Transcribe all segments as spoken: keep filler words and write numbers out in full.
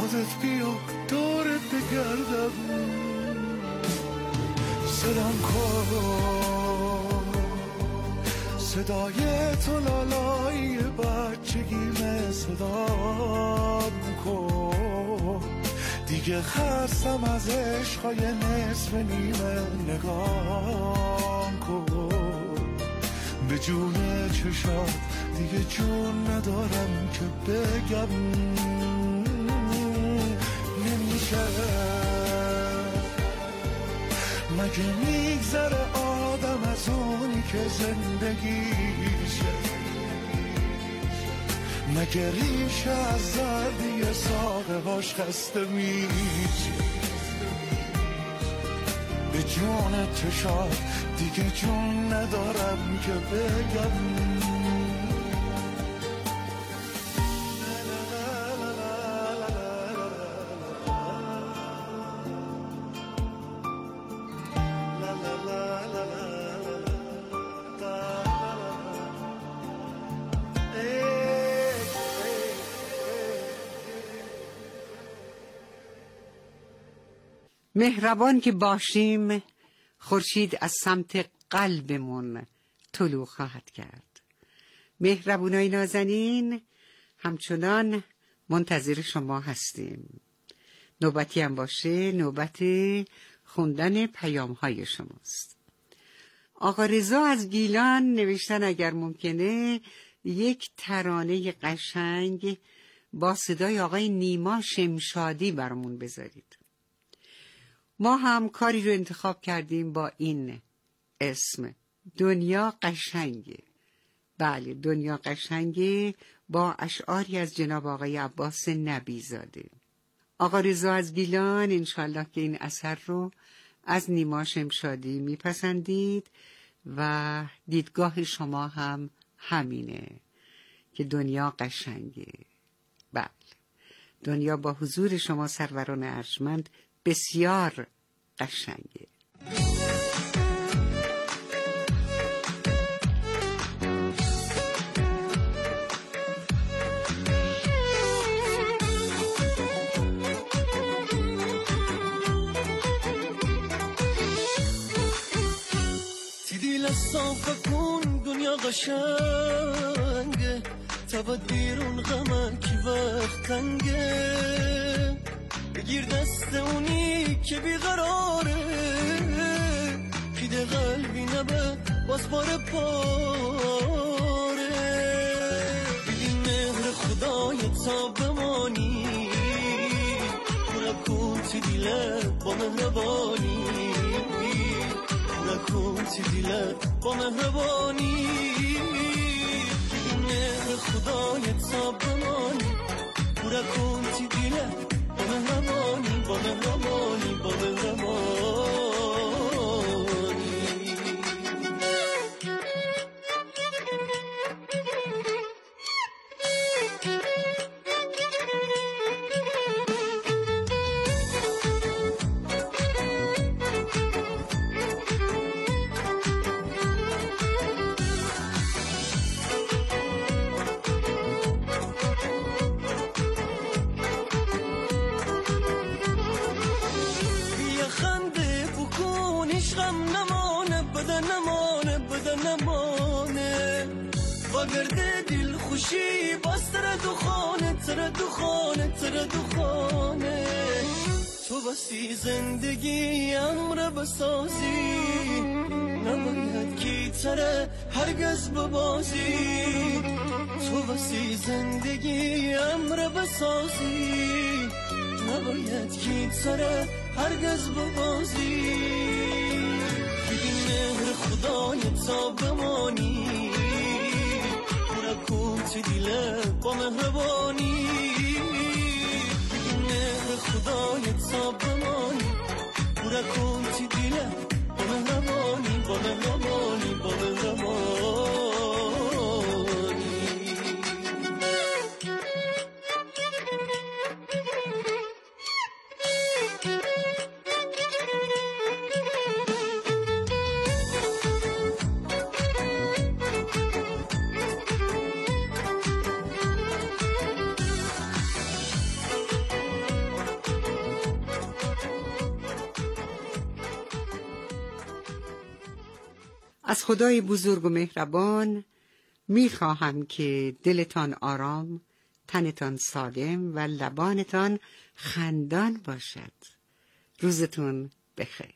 خودت بیا دورت بگردم، صدام کن صدای تو لالایی بچگیمه، صدام کن دیگه خستم از عشقای نصف نیمه، نگام کن به جون چشات دیگه جون ندارم که بگم نمیشه. مگه میگذره آدم از اونی که زندگیشه؟ مگه ریشه از زردی ساقه هاش خسته میشه؟ به جون چشات دیگه جون ندارم که بگم مهربان که باشیم خورشید از سمت قلبمون طلوع خواهد کرد. مهربونای نازنین همچنان منتظر شما هستیم. نوبتی هم باشه نوبت خوندن پیام های شماست. آقا رضا از گیلان نوشتن اگر ممکنه یک ترانه قشنگ با صدای آقای نیما شمشادی برامون بذارید. ما هم کاری رو انتخاب کردیم با این اسم، دنیا قشنگه. بله، دنیا قشنگه با اشعاری از جناب آقای عباس نبیزاده. آقا رضا از گیلان انشالله که این اثر رو از نیما شمشادی میپسندید و دیدگاه شما هم همینه که دنیا قشنگه. بله، دنیا با حضور شما سروران ارجمند بسیار قشنگه. دیدی صاف کن دنیا قشنگه، تبد بیرون غمه کی وقت تنگه، بگیر دست اونی که بیقراره، پیده قلبی نبه باز باره پاره، بگی مهر خدای تا بمانی، نکن تی دیلت با مهربانی، نکن تی دیلت با مهربانی، بگی مهر خدای تا بمانی، نکن تی دیلت با مهربانی، با مهربانی، با مهربانی. گرده دل خوشی باز تر دخانه تر دخانه تر دخانه، تو بسی زندگی امر بسازی، نباید کی تره هرگز ببازی، تو بسی زندگی امر بسازی، نباید کی تره هرگز ببازی، بگی مهر خدای تا بمانی، نکن تی دیلت با مهربانی، مهر خدای تا بمانی، نکن تی دیلت با مهربانی، با مهربانی، با مهربانی. از خدای بزرگ و مهربان میخواهم که دلتان آرام، تنتان سالم و لبانتان خندان باشد. روزتون بخیر.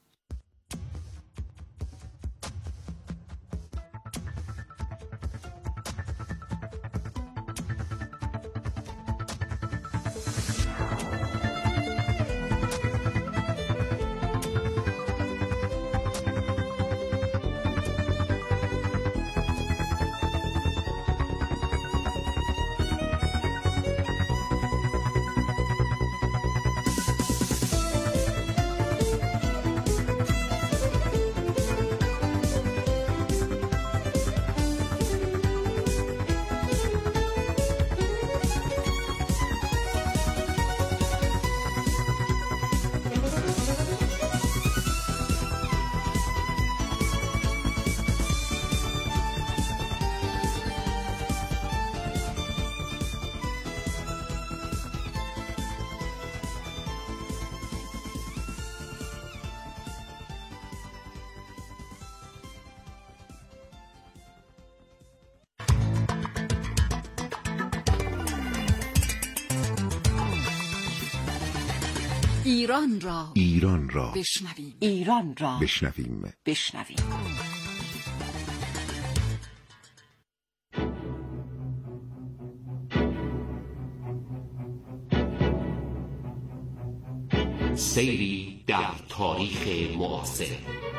ایران را ایران را بشنویم. ایران را بشنویم. بشنویم. سیری در تاریخ معاصر.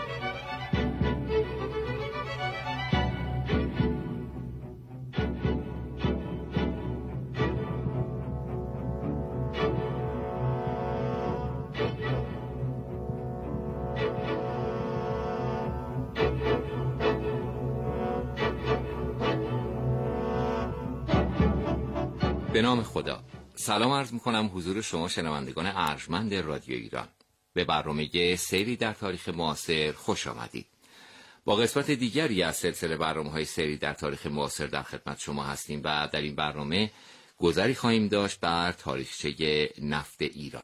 به نام خدا. سلام عرض میکنم حضور شما شنوندگان ارجمند رادیو ایران. به برنامه سیری در تاریخ معاصر خوش آمدید. با قسمت دیگری از سلسله برنامه‌های سیری در تاریخ معاصر در خدمت شما هستیم و در این برنامه گذری خواهیم داشت بر تاریخچه نفت ایران.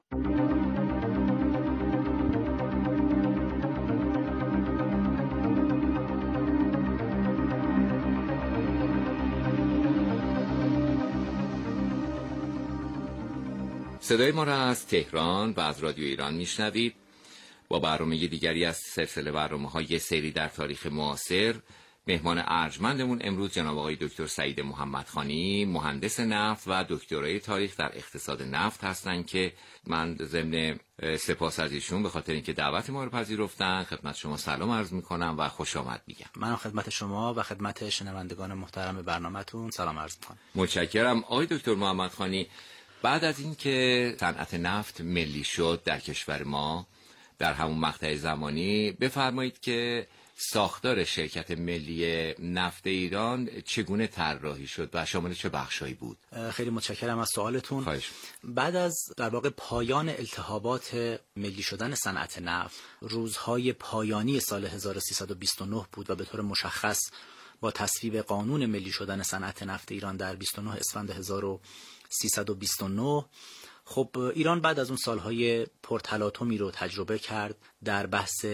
صدای ما را از تهران و از رادیو ایران میشنوید. با برنامه دیگری از سلسله برنامه‌های سیری در تاریخ معاصر، مهمان ارجمندمون امروز جناب آقای دکتر سعید محمدخانی، مهندس نفت و دکترای تاریخ در اقتصاد نفت هستند که من ضمن سپاس از ایشون به خاطر اینکه دعوت ما رو پذیرفتن خدمت شما سلام عرض میکنم و خوش آمد میگم. منم خدمت شما و خدمت شنوندگان محترم برنامه‌تون سلام عرض میکنم. متشکرم. آقای دکتر محمدخانی، بعد از اینکه صنعت نفت ملی شد در کشور ما در همون مقطع زمانی، بفرمایید که ساختار شرکت ملی نفت ایران چگونه طراحی شد و شامل چه بخشایی بود؟ خیلی متشکرم از سوالتون. خواهش. بعد از در واقع پایان التهابات ملی شدن صنعت نفت، روزهای پایانی سال هزار و سیصد و بیست و نه بود و به طور مشخص با تصویب قانون ملی شدن صنعت نفت ایران در بیست و نه اسفند هزار و سیصد و بیست و نه، خب ایران بعد از اون سالهای پرتلاطمی رو تجربه کرد در بحث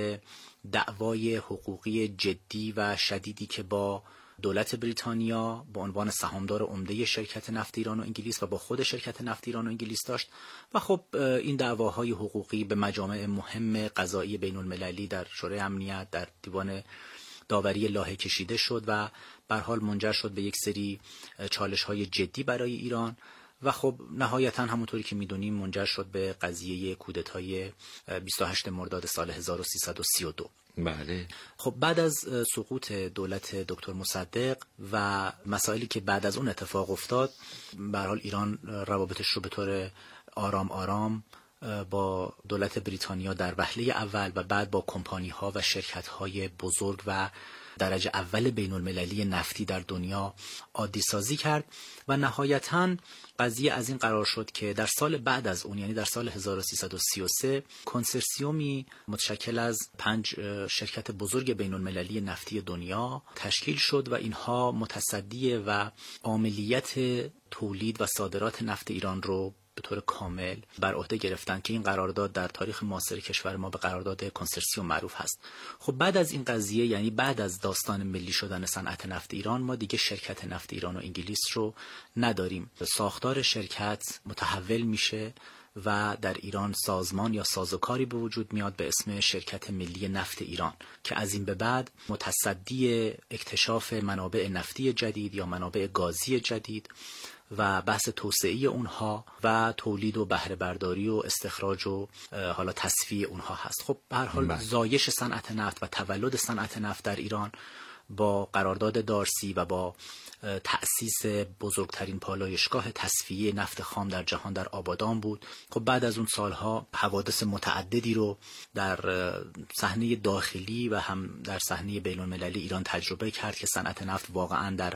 دعوای حقوقی جدی و شدیدی که با دولت بریتانیا به عنوان سهامدار عمده شرکت نفت ایران و انگلیس و با خود شرکت نفت ایران و انگلیس داشت و خب این دعواهای حقوقی به مجامع مهم قضایی بین المللی در شورای امنیت، در دیوان داوری لاهه کشیده شد و به هر حال منجر شد به یک سری چالش‌های جدی برای ایران و خب نهایتاً همونطوری که میدونیم منجر شد به قضیه کودتای بیست و هشتم مرداد سال هزار و سیصد و سی و دو. بله. خب بعد از سقوط دولت دکتر مصدق و مسائلی که بعد از اون اتفاق افتاد، به هر حال ایران روابطش رو به طور آرام آرام با دولت بریتانیا در وهله اول و بعد با کمپانی ها و شرکت های بزرگ و درجه اول بین المللی نفتی در دنیا عادی سازی کرد و نهایتاً قضیه از این قرار شد که در سال بعد از اون، یعنی در سال هزار و سیصد و سی و سه، کنسرسیومی متشکل از پنج شرکت بزرگ بین المللی نفتی دنیا تشکیل شد و اینها متصدی و عاملیت تولید و صادرات نفت ایران رو به طور کامل بر عهده گرفتن که این قرارداد در تاریخ معاصر کشور ما به قرارداد کنسرسیوم معروف هست. خب بعد از این قضیه، یعنی بعد از داستان ملی شدن صنعت نفت ایران، ما دیگه شرکت نفت ایران و انگلیس رو نداریم. ساختار شرکت متحول میشه و در ایران سازمان یا سازوکاری به وجود میاد به اسم شرکت ملی نفت ایران که از این به بعد متصدی اکتشاف منابع نفتی جدید یا منابع گازی جدید و بحث توسعه اونها و تولید و بهره برداری و استخراج و حالا تصفیه اونها هست. خب به هر حال زایش صنعت نفت و تولد صنعت نفت در ایران با قرارداد دارسی و با تأسیس بزرگترین پالایشگاه تصفیه نفت خام در جهان در آبادان بود. خب بعد از اون سالها حوادث متعددی رو در صحنه داخلی و هم در صحنه بین‌المللی ایران تجربه کرد که صنعت نفت واقعا در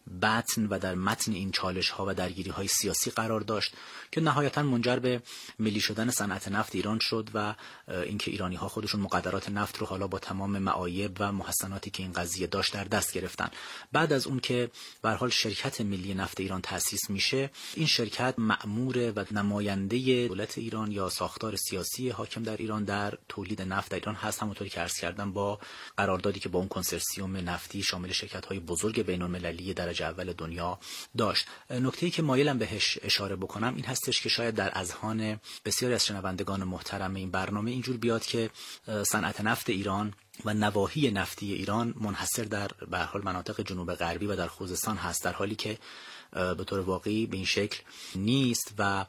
بطن و در متن این چالش ها و درگیری های سیاسی قرار داشت که نهایتا منجر به ملی شدن صنعت نفت ایران شد و اینکه ایرانی ها خودشون مقدرات نفت رو حالا با تمام معایب و محسناتی که این قضیه داشت در دست گرفتن. بعد از اون که به هر حال شرکت ملی نفت ایران تأسیس میشه، این شرکت مأمور و نماینده دولت ایران یا ساختار سیاسی حاکم در ایران در تولید نفت در ایران هست، همونطوری که عرض کردم با قراردادی که با اون کنسرسیوم نفتی شامل شرکت های بزرگ بین‌المللی درجه اول دنیا داشت. نکته‌ای که مایلم بهش اشاره بکنم این هستش که شاید در اذهان بسیاری از شنوندگان محترم این برنامه اینجور بیاد که صنعت نفت ایران و نواحی نفتی ایران منحصر در به هر حال مناطق جنوب غربی و در خوزستان هست، در حالی که به طور واقعی به این شکل نیست و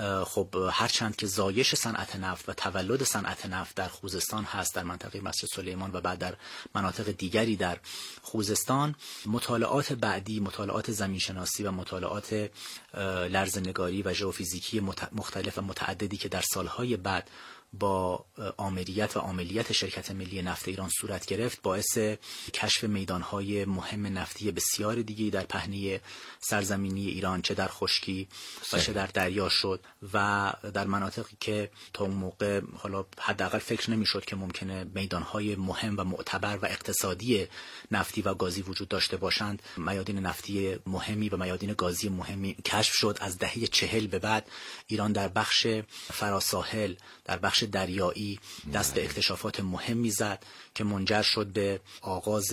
خب هرچند که زایش صنعت نفت و تولد صنعت نفت در خوزستان هست، در منطقه مسجد سلیمان و بعد در مناطق دیگری در خوزستان، مطالعات بعدی، مطالعات زمینشناسی و مطالعات لرزه‌نگاری و ژئوفیزیکی مختلف و متعددی که در سالهای بعد با آمریت و عاملیت شرکت ملی نفت ایران صورت گرفت، باعث کشف میدانهای مهم نفتی بسیار دیگه در پهنه سرزمینی ایران، چه در خشکی و چه در دریا شد و در مناطقی که تا اون موقع حالا حداقل فکر نمی‌شد که ممکنه میدانهای مهم و معتبر و اقتصادی نفتی و گازی وجود داشته باشند، میادین نفتی مهمی و میادین گازی مهمی کشف شد. از دهه چهل به بعد ایران در بخش فراساحل، در بخش دریایی دست به اکتشافات مهمی زد که منجر شد به آغاز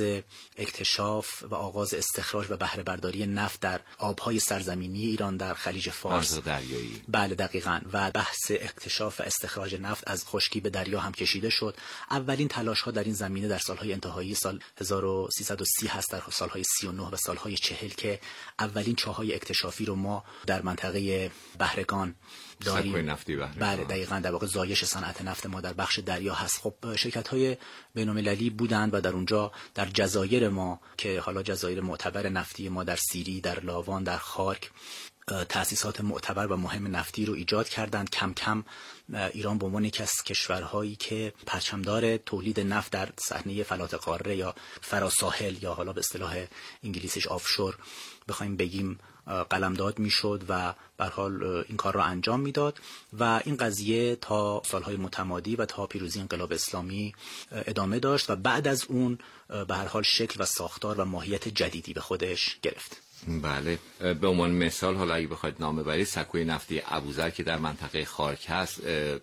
اکتشاف و آغاز استخراج و بهره برداری نفت در آبهای سرزمینی ایران در خلیج فارس دریایی. بله دقیقاً. و بحث اکتشاف و استخراج نفت از خشکی به دریا هم کشیده شد. اولین تلاش ها در این زمینه در سالهای انتهایی سال هزار و سیصد و سی هست، در سالهای سی و نه و سالهای چهل که اولین چاهای اکتشافی رو ما در منطقه بهرگان داریم. نفتی بهرگان. بله دقیقاً، در واقع زایش صنعت نفت ما در بخش دریا هست. خب شرکت‌های بین‌المللی بودند و در اونجا در جزایر ما که حالا جزایر معتبر نفتی ما در سیری، در لاوان، در خارک تأسیسات معتبر و مهم نفتی رو ایجاد کردند. کم کم ایران به عنوان یکی از کشورهایی که پرچمدار تولید نفت در صحنه فلات قاره یا فراساحل یا حالا به اصطلاح انگلیسیش آفشور بخوایم بگیم قلمداد میشد و به هر حال این کار را انجام میداد و این قضیه تا سالهای متمادی و تا پیروزی انقلاب اسلامی ادامه داشت و بعد از اون به هر حال شکل و ساختار و ماهیت جدیدی به خودش گرفت. بله، به عنوان مثال حالا اگه بخواید نام ببرید، سکوی نفتی ابوذر که در منطقه خارک هست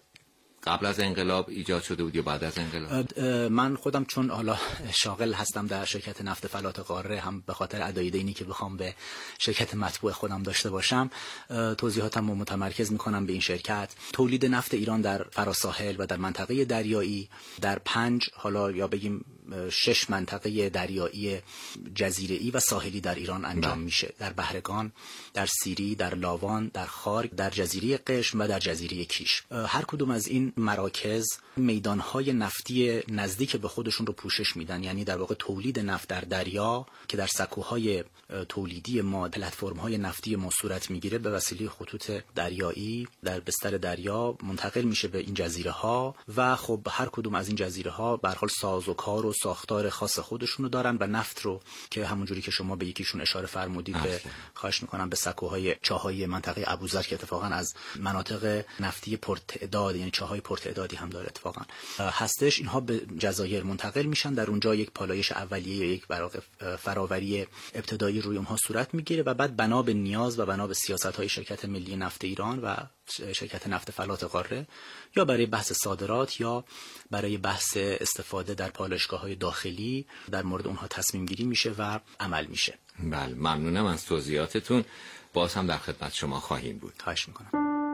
قبل از انقلاب ایجاد شده بود یا بعد از انقلاب؟ من خودم چون حالا شاغل هستم در شرکت نفت فلات قاره، هم به خاطر ادای دینی که بخوام به شرکت مطبوع خودم داشته باشم توضیحاتم رو متمرکز میکنم به این شرکت. تولید نفت ایران در فراساحل و در منطقه دریایی در پنج حالا یا بگیم شش منطقه دریایی جزیره‌ای و ساحلی در ایران انجام ده. میشه در بهرگان، در سیری، در لاوان، در خارک، در جزیره قشم و در جزیره کیش. هر کدوم از این مراکز میدانهای نفتی نزدیک به خودشون رو پوشش میدن، یعنی در واقع تولید نفت در دریا که در سکوهای تولیدی ما، پلتفرم‌های نفتی ما صورت میگیره به وسیله خطوط دریایی در بستر دریا منتقل میشه به این جزیره ها و خب هر کدوم از این جزیره ها به هر حال سازوکار و و ساختار خاص خودشونو دارن و نفت رو که همونجوری که شما به یکیشون اشاره فرمودید به خواهش میکنم به سکوهای چاهای منطقه ابوذر که اتفاقا از مناطق نفتی پرتعداد، یعنی چاهای پرتعدادی هم داره اتفاقا هستش، اینها به جزایر منتقل میشن. در اونجا یک پالایش اولیه یا یک براق فراوری ابتدایی روی اونها صورت میگیره و بعد بنا به نیاز و بنا به سیاست‌های شرکت ملی نفت ایران و شرکت نفت فلات قاره یا برای بحث صادرات یا برای بحث استفاده در پالایشگاه‌های داخلی در مورد اونها تصمیم گیری میشه و عمل میشه. بله، ممنونم از توضیحاتتون. باز هم در خدمت شما خواهیم بود. خواهش میکنم.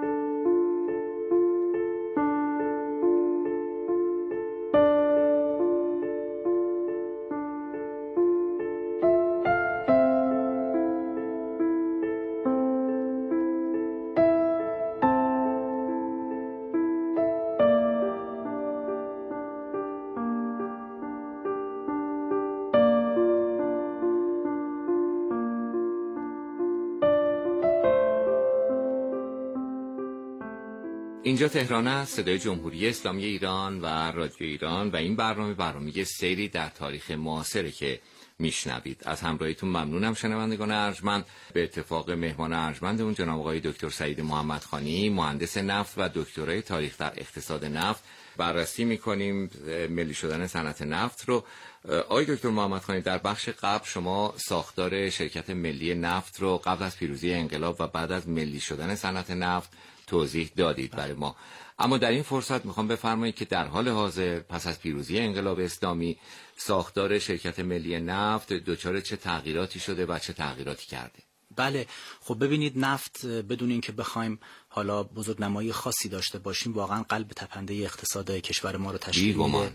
اینجا تهران است، صدای جمهوری اسلامی ایران و رادیو ایران و این برنامه برنامه سیری در تاریخ معاصره که میشنوید. از همراهیتون ممنونم شنوندگان ارجمند. به اتفاق مهمان ارجمندمون جناب آقای دکتر سعید محمدخانی، مهندس نفت و دکترای تاریخ در اقتصاد نفت، بررسی میکنیم ملی شدن صنعت نفت رو. آقای دکتر محمدخانی، در بخش قبل شما ساختار شرکت ملی نفت رو قبل از پیروزی انقلاب و بعد از ملی شدن صنعت نفت توضیح دادید برای ما، اما در این فرصت میخوام بفرمایید که در حال حاضر پس از پیروزی انقلاب اسلامی ساختار شرکت ملی نفت دچار چه تغییراتی شده و چه تغییراتی کرده؟ بله، خب ببینید، نفت بدون اینکه بخوایم حالا بزرگنمایی خاصی داشته باشیم واقعا قلب تپنده اقتصاد کشور ما رو تشکیل میده.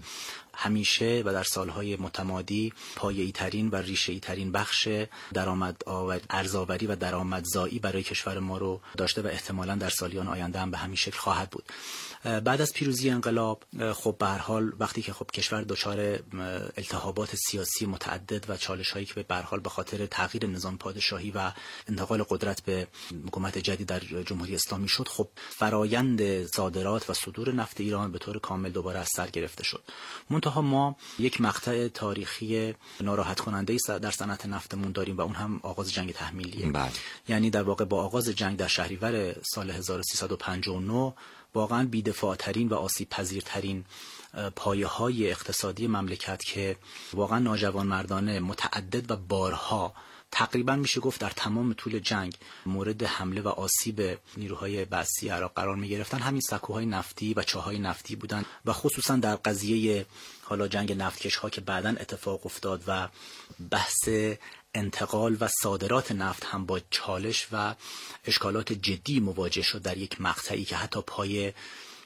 همیشه و در سالهای متمادی پایه‌ای ترین و ریشه‌ای ترین بخش درآمد ارزآوری و درآمدزایی برای کشور ما رو داشته و احتمالاً در سالیان آینده هم به همین شکل خواهد بود. بعد از پیروزی انقلاب خب به هر حال وقتی که خب کشور دچار التهابات سیاسی متعدد و چالش‌هایی که به هر حال به خاطر تغییر نظام پادشاهی و انتقال قدرت به حکومت جدید در جمهوری اسلامی شد، خب فرایند صادرات و صدور نفت ایران به طور کامل دوباره از سر گرفته شد. منتها ما یک مقطع تاریخی ناراحت کننده در صنعت نفتمون داریم و اون هم آغاز جنگ تحمیلیه. بله. یعنی در واقع با آغاز جنگ در شهریور سال هزار و سیصد و پنجاه و نه واقعا بی‌دفاع‌ترین و آسیب‌پذیرترین پایه‌های اقتصادی مملکت که واقعا ناجوانمردانه متعدد و بارها تقریبا میشه گفت در تمام طول جنگ مورد حمله و آسیب نیروهای بعثی عراق قرار می گرفتن، همین سکوهای نفتی و چاهای نفتی بودن و خصوصا در قضیه حالا جنگ نفتکش ها که بعداً اتفاق افتاد و بحث انتقال و صادرات نفت هم با چالش و اشکالات جدی مواجه شد در یک مقطعی که حتی پای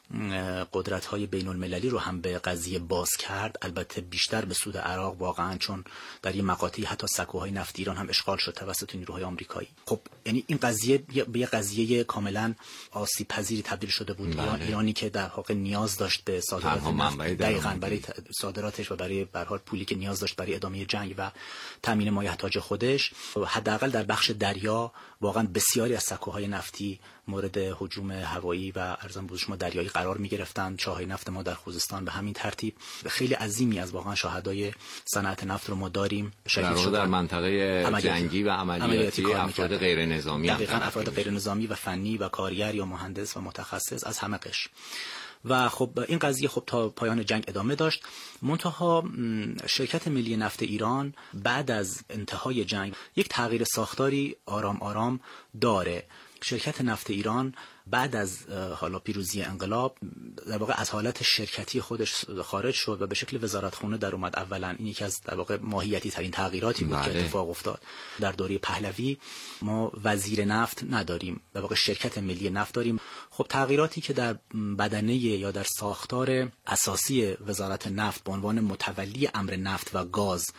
قدرت‌های بین المللی رو هم به قضیه باز کرد، البته بیشتر به سود عراق واقعا، چون در این مقاطعی حتی سکوهای نفت ایران هم اشغال شد توسط نیروهای آمریکایی. خب یعنی این قضیه به یه قضیه کاملا آسیب پذیری تبدیل شده بود. ایران ایرانی که در واقع نیاز داشت به صادرات نفت دقیقاً برای صادراتش و برای به هر حال پولی که نیاز داشت برای ادامه جنگ و تامین مایحتاج خودش، حداقل در بخش دریا واقعا بسیاری از سکوهای نفتی مورد هجوم هوایی و ارزان بزرگ شما دریایی قرار می گرفتن. چاهای نفت ما در خوزستان به همین ترتیب خیلی عظیمی از واقعا شاهدای صنعت نفت رو ما داریم. در واقع در منطقه جنگی و عملیاتی افراد غیر نظامی، دقیقاً افراد غیر نظامی و فنی و کارگر یا مهندس و متخصص از همه قشر. و خب این قضیه خب تا پایان جنگ ادامه داشت. منتها شرکت ملی نفت ایران بعد از انتهای جنگ یک تغییر ساختاری آرام آرام داره. شرکت نفت ایران بعد از حالا پیروزی انقلاب در واقع از حالت شرکتی خودش خارج شد و به شکل وزارتخونه در اومد. اولا این یکی از در واقع ماهیتی ترین تغییراتی بود که اتفاق افتاد. در دوره پهلوی ما وزیر نفت نداریم، در واقع شرکت ملی نفت داریم. خب تغییراتی که در بدنه یا در ساختار اساسی وزارت نفت به عنوان متولی امر نفت و گاز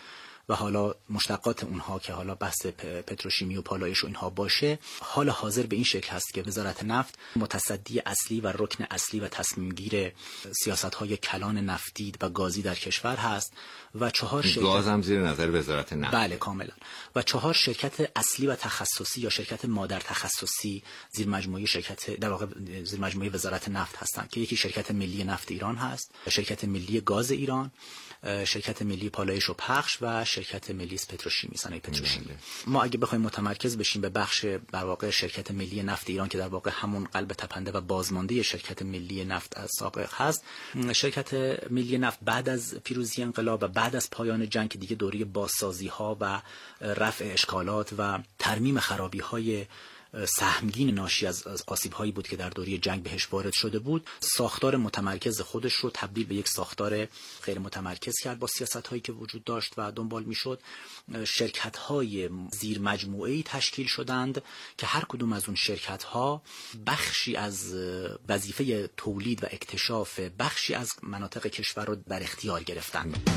و حالا مشتقات اونها که حالا بحث پتروشیمی و پالایش و اینها باشه، حال حاضر به این شکل هست که وزارت نفت متصدی اصلی و رکن اصلی و تصمیم گیر سیاست‌های کلان نفتی و گازی در کشور هست و چهار شرکت گاز هم زیر نظر وزارت نفت. بله کاملا. و چهار شرکت اصلی و تخصصی یا شرکت مادر تخصصی زیر مجموعه شرکت در واقع زیر مجموعه وزارت نفت هستند که یکی شرکت ملی نفت ایران هست، شرکت ملی گاز ایران، شرکت ملی پالایش و پخش و شرکت ملی پتروشیمی، صنایع پتروشیمی. ما اگه بخوایم متمرکز بشیم به بخش در واقع شرکت ملی نفت ایران که در واقع همون قلب تپنده و بازمانده شرکت ملی نفت از سابق هست، شرکت ملی نفت بعد از پیروزی انقلاب و بعد از پایان جنگ دیگه دوره بازسازی ها و رفع اشکالات و ترمیم خرابی های سهمگین ناشی از آسیب هایی بود که در دوره جنگ بهش وارد شده بود، ساختار متمرکز خودش رو تبدیل به یک ساختار غیر متمرکز کرد با سیاست هایی که وجود داشت و دنبال میشد. شرکت های زیر مجموعه‌ای تشکیل شدند که هر کدوم از اون شرکت ها بخشی از وظیفه تولید و اکتشاف بخشی از مناطق کشور رو در اختیار گرفتند.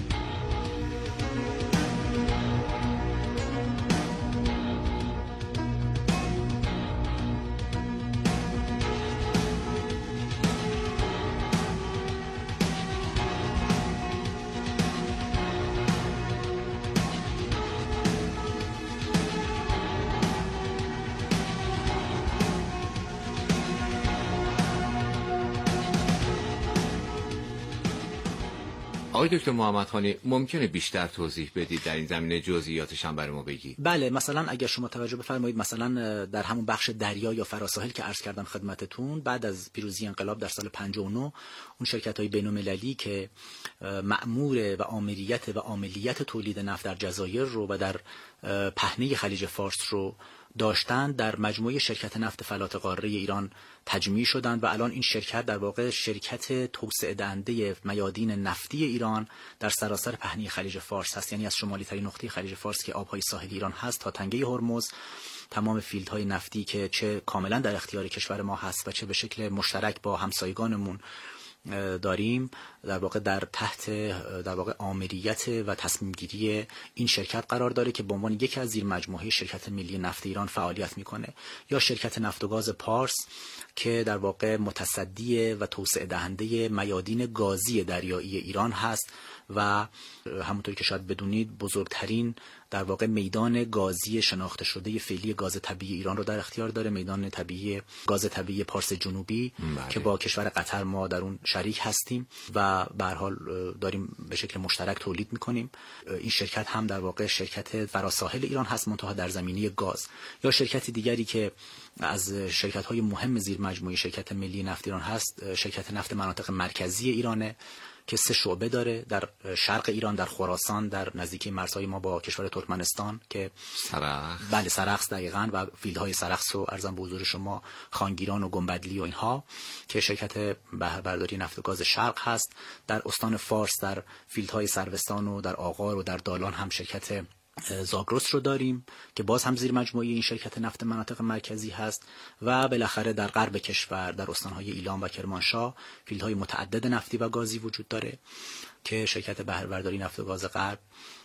آقای دکتر محمدخانی ممکنه بیشتر توضیح بدید در این زمینه، جزئیاتش هم برای ما بگید؟ بله، مثلا اگر شما توجه بفرمایید، مثلا در همون بخش دریا یا فراساحل که عرض کردم خدمتتون، بعد از پیروزی انقلاب در سال پنجاه و نه اون شرکت‌های بین‌المللی که مأمور و آمریت و عاملیت تولید نفت در جزایر رو و در پهنه خلیج فارس رو داشتند در مجموعه شرکت نفت فلات قاره ایران تجمیع شدند و الان این شرکت در واقع شرکت توسعه دهنده میادین نفتی ایران در سراسر پهنه خلیج فارس هست، یعنی از شمالی ترین نقطه خلیج فارس که آبهای ساحلی ایران هست تا تنگه هرمز، تمام فیلدهای نفتی که چه کاملا در اختیار کشور ما هست و چه به شکل مشترک با همسایگانمون داریم، در واقع در تحت در واقع آمریت و تصمیم گیری این شرکت قرار داره که به عنوان یکی از زیر مجموعه شرکت ملی نفت ایران فعالیت میکنه. یا شرکت نفت و گاز پارس که در واقع متصدی و توسعه دهنده میادین گازی دریایی ایران هست و همونطور که شاید بدونید بزرگترین در واقع میدان گازی شناخته شده فعلی گاز طبیعی ایران رو در اختیار داره، میدان طبیعی گاز طبیعی پارس جنوبی بله. که با کشور قطر ما در اون شریک هستیم و به هر حال داریم به شکل مشترک تولید میکنیم. این شرکت هم در واقع شرکت فراساحل ایران هست، منتها در زمینه گاز. یا شرکت دیگری که از شرکت‌های مهم زیر مجموعه شرکت ملی نفت ایران هست، شرکت نفت مناطق مرکزی ایرانه که سه شعبه داره، در شرق ایران، در خراسان، در نزدیکی مرزهای ما با کشور ترکمنستان که سرخس بله سرخس دقیقاً و فیلدهای سرخس و ارزم به حضور شما خانگیران و گنبدلی و اینها که شرکت بهره برداری نفت و گاز شرق هست. در استان فارس در فیلدهای سروستان و در آغار و در دالان هم شرکت زاگرس رو داریم که باز هم زیر مجموعه این شرکت نفت مناطق مرکزی هست و بالاخره در غرب کشور در استانهای ایلام و کرمانشاه فیلدهای متعدد نفتی و گازی وجود داره که شرکت بهره برداری نفت و گاز غرب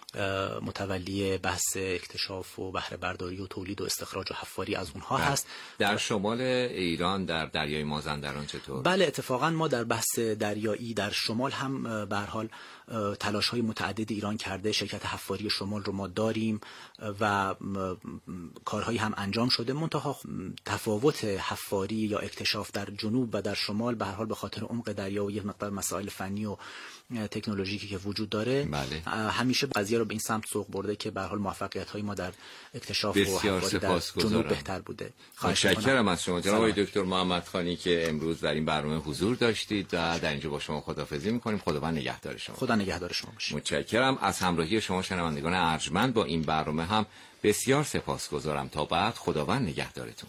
متولی بحث اکتشاف و بهره برداری و تولید و استخراج و حفاری از اونها بله. هست. در شمال ایران در دریای مازندران چطور؟ بله اتفاقا ما در بحث دریایی در شمال هم به هر حال تلاش‌های متعدد ایران کرده، شرکت حفاری شمال رو ما داریم و کارهایی هم انجام شده، منتها تفاوت حفاری یا اکتشاف در جنوب و در شمال به هر حال به خاطر عمق دریا و یک مقدار مسائل فنی و تکنولوژیکی که وجود داره بله. همیشه قضیه رو به این سمت سوق برده که به هر حال موفقیت‌های ما در اکتشاف و حفاری در جنوب بهتر بوده. متشکرم از شما جناب آقای دکتر محمدخانی که امروز در این برنامه حضور داشتید و در اینجا با شما خداحافظی می‌کنیم. خداوند نگهدار شما. خدا نگهدار شما باشه. متشکرم از همراهی شما شنوندگان ارجمند با این برنامه هم بسیار سپاسگزارم. تا بعد، خداوند نگهدارتون.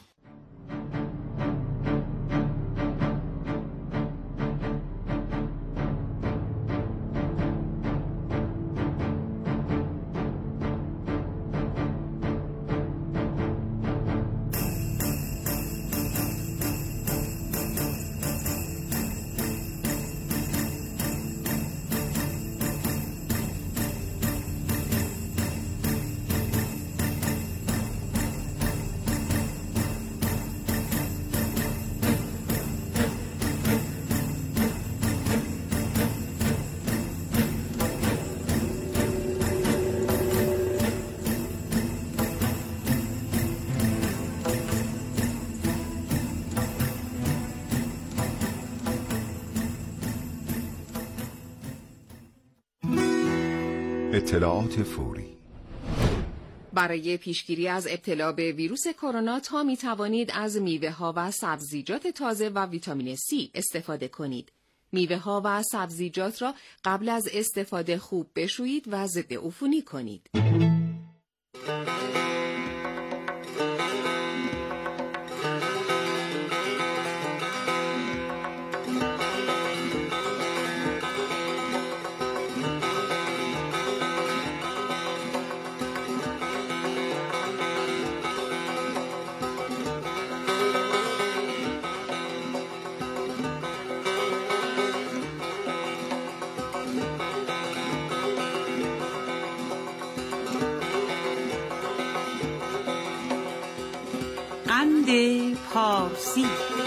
اطلاعات فوری. برای پیشگیری از ابتلا به ویروس کرونا تا می توانید از میوه ها و سبزیجات تازه و ویتامین C استفاده کنید. میوه ها و سبزیجات را قبل از استفاده خوب بشویید و ضد عفونی کنید. قند پارسی.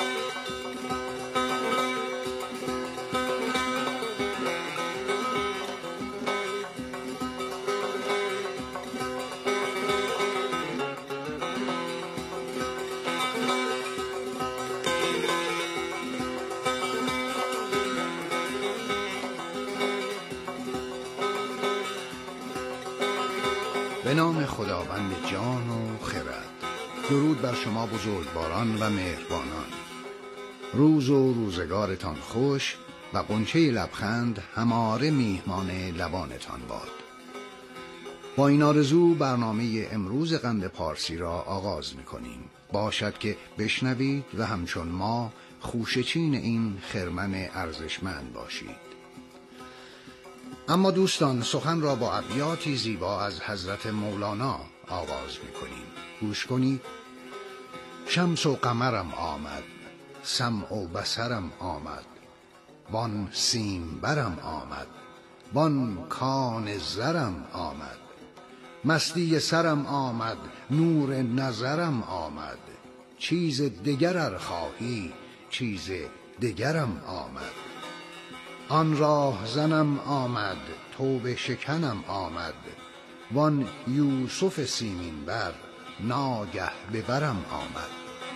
به نام خداوند جان و خرد. درود بر شما بزرگواران و مهربانان. روز و روزگارتان خوش و غنچه لبخند هماره میهمان لبانتان باد. با این آرزو برنامه امروز قند پارسی را آغاز می‌کنیم. باشد که بشنوید و همچون ما خوشه‌چین این خرمن ارزشمند باشید. اما دوستان، سخن را با ابیاتی زیبا از حضرت مولانا آغاز می‌کنیم. گوش کنید. شمس و قمرم آمد، سمع و بصرم آمد، وان سیم برم آمد، وان کان زرم آمد، مستی سرم آمد، نور نظرم آمد، چیز دگر ار خواهی چیز دگرم آمد، آن راه زنم آمد، توبه شکنم آمد، وان یوسف سیمین بر ناگه ببرم آمد.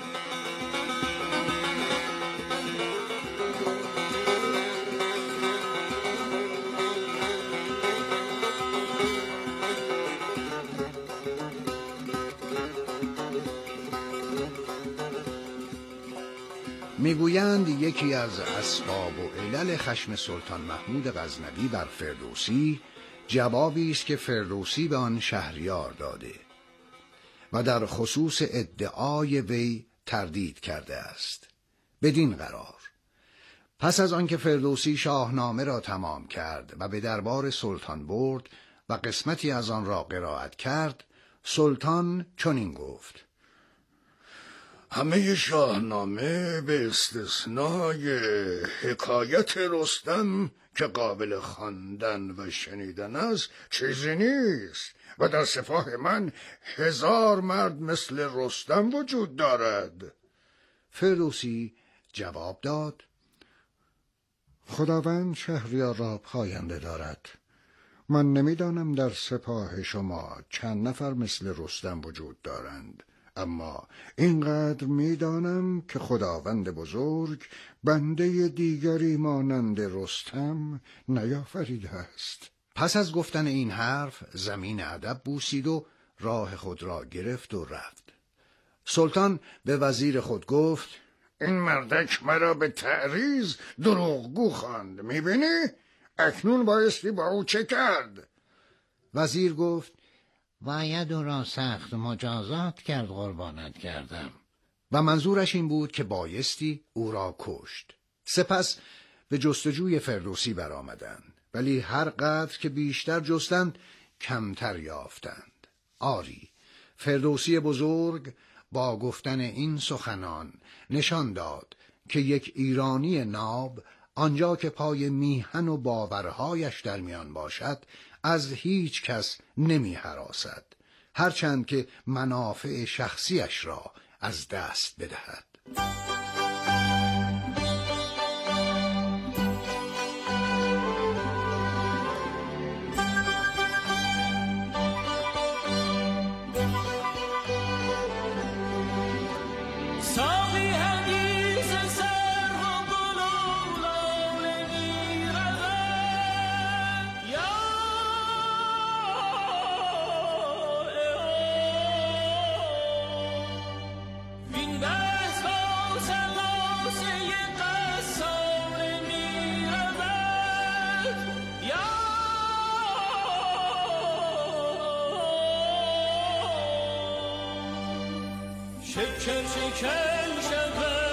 میگویند یکی از اسباب و علل خشم سلطان محمود غزنوی بر فردوسی جوابی است که فردوسی به آن شهریار داده و در خصوص ادعای وی تردید کرده است. بدین قرار پس از آنکه فردوسی شاهنامه را تمام کرد و به دربار سلطان برد و قسمتی از آن را قرائت کرد، سلطان چنین گفت: همه شاهنامه به استثنای حکایت رستم که قابل خواندن و شنیدن است چیزی نیست و در سپاه من هزار مرد مثل رستم وجود دارد. فردوسی جواب داد: خداوند شهریار را پاینده دارد. من نمیدانم در سپاه شما چند نفر مثل رستم وجود دارند، اما اینقدر میدانم که خداوند بزرگ بنده دیگری مانند رستم نیافریده است. پس از گفتن این حرف زمین ادب بوسید و راه خود را گرفت و رفت. سلطان به وزیر خود گفت: این مردک مرا به تعریض دروغگو خواند، میبینی؟ اکنون بایستی با او چه کرد؟ وزیر گفت: باید او را سخت مجازات کرد قربانت کردم. و منظورش این بود که بایستی او را کشت. سپس به جستجوی فردوسی برآمدند، ولی هر قدر که بیشتر جستند کمتر یافتند. آری، فردوسی بزرگ با گفتن این سخنان نشان داد که یک ایرانی ناب آنجا که پای میهن و باورهایش در میان باشد از هیچ کس نمی هراسد، هرچند که منافع شخصیش را از دست بدهد. کرچکن شود